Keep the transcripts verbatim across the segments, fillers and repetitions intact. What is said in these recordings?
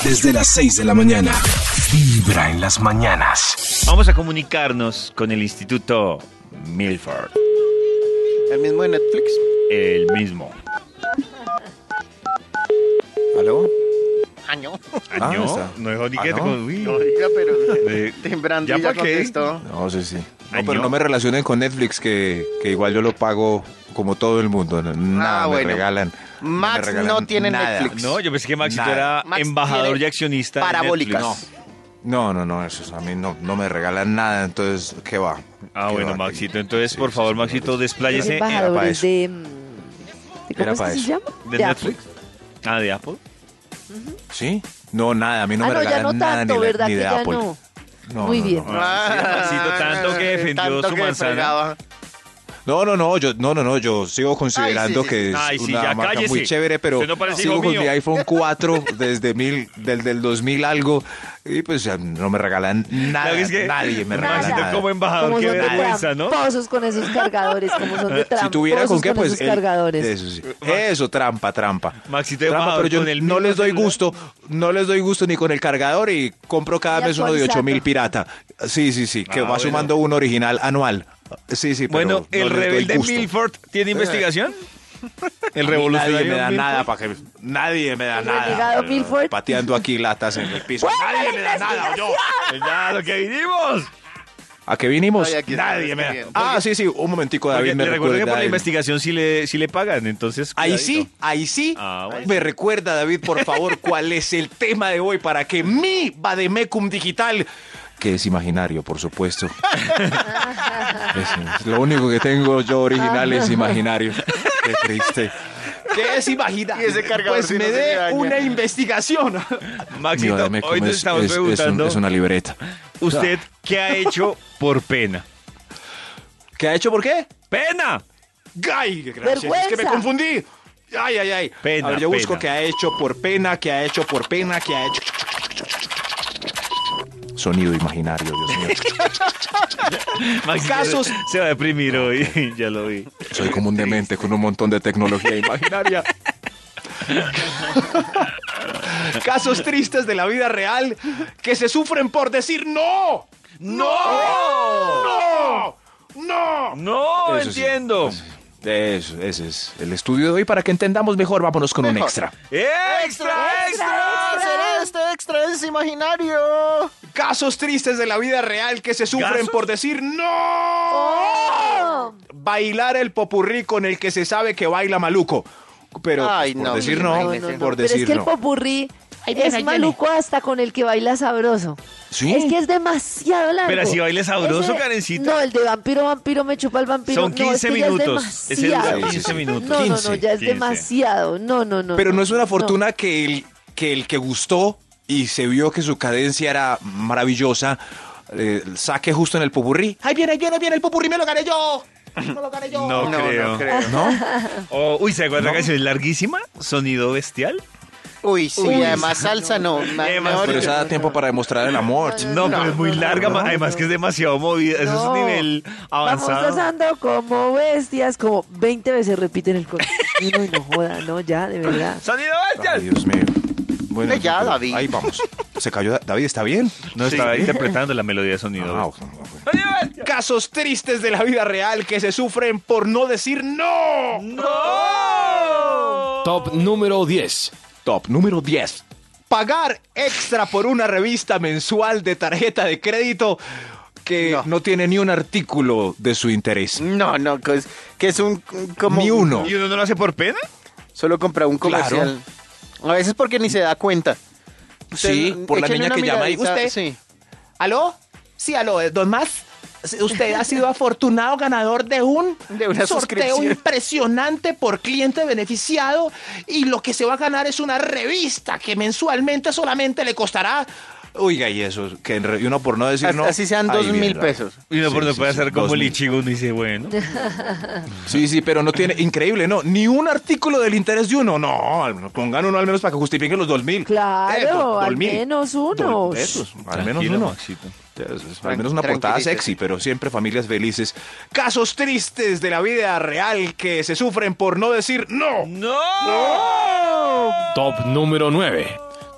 Desde las seis de la mañana. Vibra en las mañanas. Vamos a comunicarnos con el Instituto Milford. ¿El mismo de Netflix? El mismo. ¿Aló? Año. Ah, ¿no? ¿no? No dejó ni Ah, que te ¿no? con... Uy. No, oiga, pero Eh, temprano ¿ya ya pa' qué? contestó. No, sí, sí. No, Año. pero no me relacionen con Netflix, que, que igual yo lo pago como todo el mundo. no- Nada, Ah, me bueno. regalan. Max me regalan no tiene nada. Netflix. No, yo pensé que Maxito Nada. era Max embajador tiene y accionista de parabólicas. Netflix. No, no, no, eso es- a mí no, no me regalan nada, entonces, ¿qué va? Ah, ¿Qué bueno, va? Maxito. Entonces, Sí, por sí, favor, sí, Maxito, sí. despláyese. Era para Embajadores eso. de... mm, ¿de Era ¿Cómo es para que se eso. llama? ¿De De Netflix? Apple. Ah, ¿de Apple? ¿Sí? No, nada, a mí no Ah, me no, ya regalan no nada tanto, ni, la- ¿verdad ni que de ya Apple. no? No, Muy no, bien. No, no. Ah, sí, Maxito, tanto que defendió Tanto su que manzana. fregaba. No, no, no, yo, no, no, no, yo sigo considerando Ay, sí, sí, que sí. es Ay, sí, una ya marca cállese. muy chévere, pero Usted no parece sigo hijo con mío. mi iPhone cuatro desde mil, del, del dos mil algo, y pues ya no me regalan nada, Claro que es que nadie me regala Maxito nada. como embajador, Como qué son de vergüenza, ¿no? tramposos con esos cargadores, como son de tramposos Si tuviera con qué, pues esos el- cargadores. eso sí, eso, trampa, trampa. Maxito Trampa, embajador pero yo con el no mismo les doy celular. gusto, no les doy gusto ni con el cargador y compro cada Y mes uno de ocho mil actualizando. pirata. Sí, sí, sí, que Ah, va bueno. sumando un original anual. Sí, sí, pero Bueno, no ¿el les doy rebelde gusto. Milford tiene investigación? El A mí revolucionario Nadie me da Milford. nada para que nadie me da ¿El nada. renegado Milford? Pateando aquí latas en el piso. Nadie me da nada, yo. Ya, lo que vinimos. ¿A qué vinimos? Ay, aquí Nadie está me da. escribiendo. Ah, sí, sí, un momentico, Porque David me le recuerdo que por la recuerda. el- investigación sí le, sí le pagan, entonces... Ahí cuidadito. sí, ahí sí. Ah, bueno. Me recuerda, David, por favor, cuál es el tema de hoy para que mi Bademecum Digital, que es imaginario, por supuesto. es, es lo único que tengo yo original es imaginario. Qué triste. ¿Qué es imaginario? Y ese cargador Pues sí me no se le dé daña. una investigación. Mi Maxito, Bademecum hoy nos es, estamos es- es un- preguntando, es una libreta. ¿usted qué ha hecho por pena? ¿Qué ha hecho por qué? ¡Pena! ¡Ay, gracias! Es que me Vergüenza. confundí. ¡Ay, ay, ay! Pena, A ver, yo busco pena. qué ha hecho por pena, qué ha hecho por pena, qué ha hecho... Sonido imaginario, Dios mío. Maxito Casos- se va a deprimir hoy, ya lo vi. Soy como un demente con un montón de tecnología imaginaria. Casos tristes de la vida real que se sufren por decir no. ¡No! ¡No! ¡No! No, Eso sí, entiendo. Eso, ese es el estudio de hoy. Para que entendamos mejor, vámonos con un Mejor. extra. ¡Extra, extra! Hacer este extra es imaginario. Casos tristes de la vida real que se sufren ¿Casos? por decir no. ¡Oh! Bailar el popurrí con el que se sabe que baila maluco. Pero Ay, pues, por no, decir no, no, no, no, no. por Pero es decir que el no. popurrí Ahí viene, es ahí viene. maluco hasta con el que baila sabroso. ¿Sí? Es que es demasiado largo. Pero así baile sabroso, Ese- Karencita. No, el de vampiro, vampiro, me chupa el vampiro. Son no, quince es que ya minutos. Es Ese dura demasiado. quince minutos. No, no, no, quince, ya es quince. demasiado. No, no, no. Pero no es una no. fortuna que, el, que el que gustó y se vio que su cadencia era maravillosa, eh, saque justo en el popurrí. ¡Ay, viene, ahí viene, ahí viene el popurrí! ¡Me lo gané yo! ¡Me lo gané yo! No, No, creo. no creo. ¿No? Oh, uy, ¿se acuerda que es larguísima? Sonido bestial. Uy, sí, Uy, además salsa no. ma- Además, mejor- Pero esa da tiempo para demostrar el amor. No, pero es muy larga, ma- además que es demasiado movida. Eso es No. un nivel Vamos avanzado. danzando como bestias, como veinte veces repiten el coro. Y no, y no joda, no, ya, de verdad. ¡Sonido Ay, bestial! Dios mío. Bueno, Ya, pero David. Ahí vamos. Se cayó. Da- David, ¿está bien? No estaba interpretando la melodía de sonido. Ah, bestial. bueno, bueno. ¡Sonido bestial! Casos tristes de la vida real que se sufren por no decir no. ¡No! Top número diez. Top número diez. Pagar extra por una revista mensual de tarjeta de crédito que no, No. tiene ni un artículo de su interés. No, no, que es, que es un... Como, Ni uno. ¿Y uno no lo hace por pena? Solo compra un comercial. A veces porque ni se da cuenta. Usted, Sí, por la échale niña una que llama ahí. miradita, ¿Usted? Sí. ¿Aló? Sí, aló, eh, don Más. Usted ha sido afortunado ganador de un De una sorteo suscripción. impresionante por cliente beneficiado y lo que se va a ganar es una revista que mensualmente solamente le costará... Oiga, y eso, que en re- y uno por no decir Así- no... así sean ahí dos viene mil la- pesos. Y uno Sí, por no sí, puede sí, hacer como dos el mil. Ichigo, uno dice, bueno. Sí, sí, pero no tiene, increíble, ¿no? Ni un artículo del interés de uno, no, al- pongan uno al menos para que justifique los dos mil. Claro, Eh, al dos mil. menos uno. Dos- esos, al menos Tranquilo, uno. Maxito. Eso es, al menos una Tran- portada tranquilícese. sexy, pero siempre familias felices. Casos tristes de la vida real que se sufren por no decir no. ¡No! Top número nueve.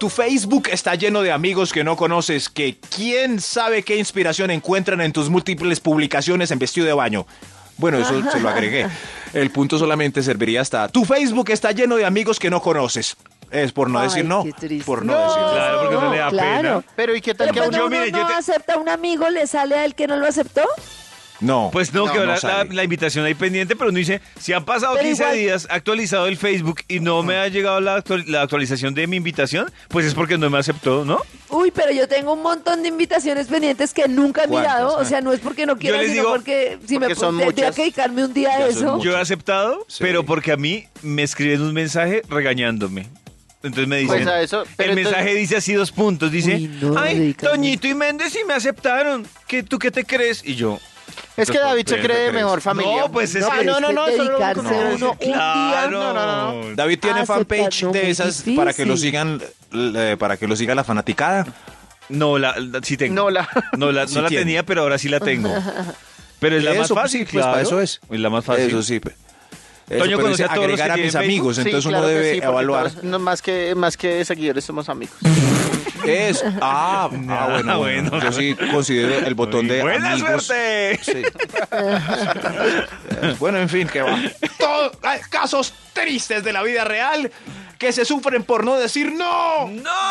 Tu Facebook está lleno de amigos que no conoces, que quién sabe qué inspiración encuentran en tus múltiples publicaciones en vestido de baño. Bueno, eso se lo agregué. El punto solamente serviría hasta... Tu Facebook está lleno de amigos que no conoces. Es por no Ay, decir no. qué triste. Por no, No. decir no. Claro, porque no le da claro. pena. Pero ¿y qué tal Pero que a cuando uno... uno mire, yo no te- acepta a un amigo, ¿le sale a él que no lo aceptó? No. Pues no, no, que ahora no la, sale. la invitación ahí pendiente, pero no dice, si han pasado Pero quince igual- días actualizado el Facebook y no me ha llegado la, actual- la actualización de mi invitación, pues es porque no me aceptó, ¿no? Uy, pero yo tengo un montón de invitaciones pendientes que nunca he ¿Cuántas? mirado. O Ah. sea, no es porque no quiera, les sino digo- porque si Porque me son tendría muchas. que dedicarme un día a Ya son eso. muchas. Yo he aceptado, Sí. pero porque a mí me escriben un mensaje regañándome. Entonces me dicen, Pues a eso, pero el entonces- mensaje dice así dos puntos, dice, Uy, no, ay, dedícame. Toñito y Méndez sí me aceptaron, ¿Qué, ¿tú qué te crees? Y yo, Es que David se ¿Pero cree qué crees? mejor familia. No, pues es No, que... pero no, no, no, es que eso no lo dedicarse conozco. uno un día. Claro. No, no, no, David tiene Aceptar, fanpage no, de muy esas para que lo difícil. sigan, eh, para que lo siga la fanaticada. No, la, la- sí tengo. No, la- No la, no Sí la tiene. tenía, pero ahora sí la tengo. Pero es la más Eso, pues, fácil, sí, pues, claro. para eso es. Es la más fácil. Eso sí. pe- Eso, Toño pero conoce es a todos los agregar que a mis tienen amigos, Sí, entonces claro uno que debe sí, porque evaluar. todos- no, más, que, más que seguidores somos amigos. Es, ah, ah, bueno, Ah, bueno, bueno. yo sí considero el botón de ¡Buena amigos. suerte! Sí. Eh, bueno, en fin, que va. Todo- hay casos tristes de la vida real que se sufren por no decir no.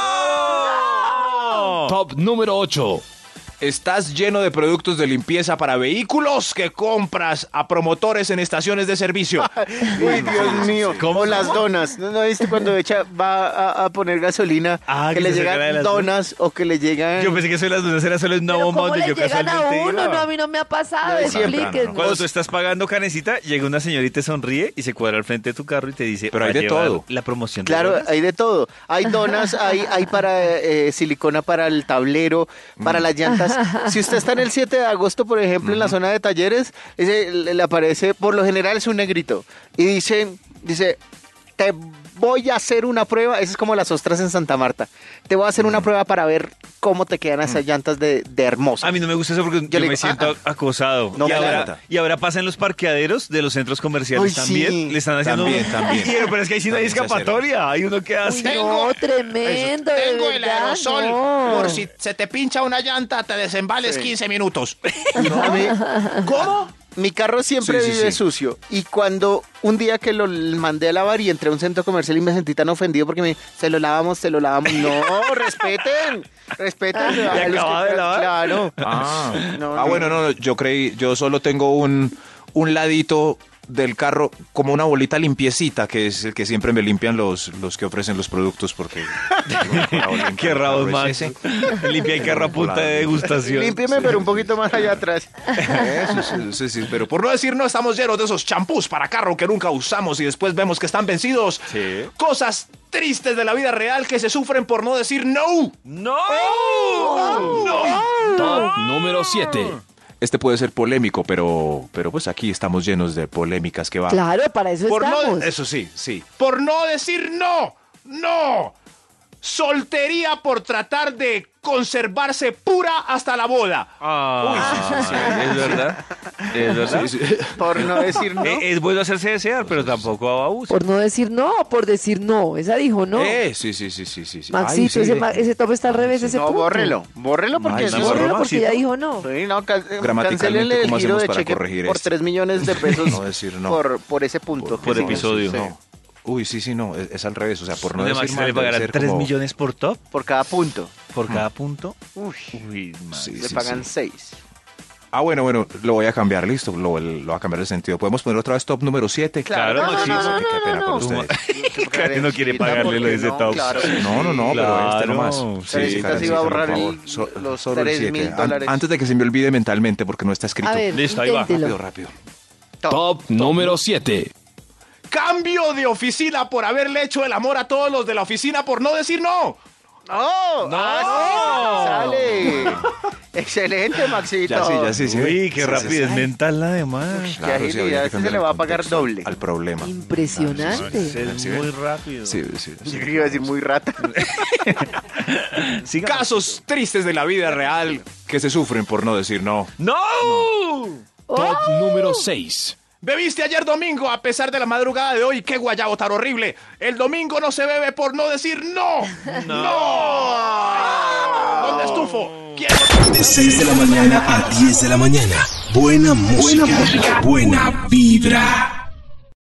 ¡No! Top número ocho. Estás lleno de productos de limpieza para vehículos que compras a promotores en estaciones de servicio. Uy, Dios mío. ¿Cómo? O las donas. ¿No, no viste cuando echa, va a, a poner gasolina? Ah, que, que le se saca de llegan las donas o que le llegan... Yo pensé que eso de las donas era solo en una Pero bomba ¿cómo donde le yo llegan a casualmente uno? iba. No, a mí no me ha pasado. No, siempre. Explíquenos. Cuando tú estás pagando canecita, llega una señorita y te sonríe y se cuadra al frente de tu carro y te dice, Pero hay "Va a de llevar todo". La promoción de Claro, donas". hay de todo. Hay donas, hay, hay para eh, silicona para el tablero, para las llantas. Si usted está en el siete de agosto, por ejemplo, en la zona de talleres, ese le le aparece, por lo general es un negrito. Y dice, dice, te voy a hacer una prueba. Eso es como las ostras en Santa Marta. Te voy a hacer una prueba para ver cómo te quedan esas llantas de, de hermosas. A mí no me gusta eso porque yo, le me digo, siento ah, acosado. no y, me ahora, encanta. y ahora pasa en los parqueaderos de los centros comerciales Uy, también. sí. Le están haciendo También, un- también. Y- pero es que ahí sí no hay También se hace escapatoria. Hay uno que hace. No, tremendo. de Tengo el verdad, aerosol. no. Por si se te pincha una llanta, te desembales quince minutos. A mí- ¿Cómo? Mi carro siempre Sí, sí, vive sí. sucio. Y cuando un día que lo mandé a lavar y entré a un centro comercial y me sentí tan ofendido porque me se lo lavamos, se lo lavamos. No, respeten. Respeten. a los acaba que- de lavar? Claro. Ah, No, ah no. bueno, no, no, yo creí, yo solo tengo un, un ladito del carro, como una bolita limpiecita, que es el que siempre me limpian los, los que ofrecen los productos, porque... Qué rabos Es más. ese. Limpia el carro a punta de degustación. Límpieme, pero un poquito más allá atrás. Eso, sí, sí, sí, pero por no decir no, estamos llenos de esos champús para carro que nunca usamos y después vemos que están vencidos. Sí. Cosas tristes de la vida real que se sufren por no decir no. ¡No! Top número siete. Este puede ser polémico, pero, pero pues aquí estamos llenos de polémicas que va. Claro, para eso Por estamos. no, eso sí, sí. Por no decir no, no. Soltería por tratar de conservarse pura hasta la boda. Ah, es verdad. Es verdad. Sí, sí. Por no decir no. Eh, Es bueno hacerse desear, pero tampoco abusa. Por no decir no, por decir no. Esa dijo no. Eh, sí, sí, sí, sí, sí. sí. Maxito, Ay, sí, ese, de- ma- ese top está al revés, ese No, punto. bórrelo. Bórrelo porque Ay, eso sí, es- Bórrelo Maxito. porque ya dijo no. Sí, no, can- Gramaticalmente, cancélenle el ¿cómo giro hacemos de para cheque corregir por esto? tres millones de pesos No decir no. por, por ese punto. Por que sí, episodio. sí, No. Uy, sí, sí, no, es, es al revés, o sea, por no ¿De decir Maxito mal, le debe pagarán ser tres como- millones por top? Por cada punto. ¿Por cada punto? Uy, Uy, man. Sí, le sí, pagan sí. seis. Ah, bueno, bueno, lo voy a cambiar, listo, lo, lo voy a cambiar de sentido. ¿Podemos poner otra vez top número siete? Claro, no, Maxito. no, no, Qué pena por ustedes. Casi no quiere pagarle lo de ese no, top. Claro. No, no, no, pero este Claro. nomás. Sí, Karencita Karencita, se iba a por ahorrar favor. el- So- los solo el tres siete. mil An- dólares. Antes de que se me olvide mentalmente, porque no está escrito. A ver, Listo, ahí va. inténtelo. Rápido, rápido. Top número siete. Cambio de oficina por haberle hecho el amor a todos los de la oficina por no decir no. ¡No! No. ¡Ah, sí! ¡Sale! Excelente, Maxito. Ya sí, ya sí, sí. Uy, qué Sí, sí, rapidez sí. mental además. Qué agilidad, sí, habría que ese se cambiar le el va a pagar contexto doble. Al problema. Impresionante. Es muy rápido. Sí, sí, sí. Yo creo que iba a decir muy rata. Siga. Casos tristes de la vida real que se sufren por no decir no. ¡No! Top número seis. Bebiste ayer domingo a pesar de la madrugada de hoy. ¡Qué guayabo tan horrible! El domingo no se bebe por no decir no. ¡No! ¡No! ¿Dónde estufo? ¿Quién? De seis de la mañana a diez de la mañana. Buena música. Buena música. Buena vibra.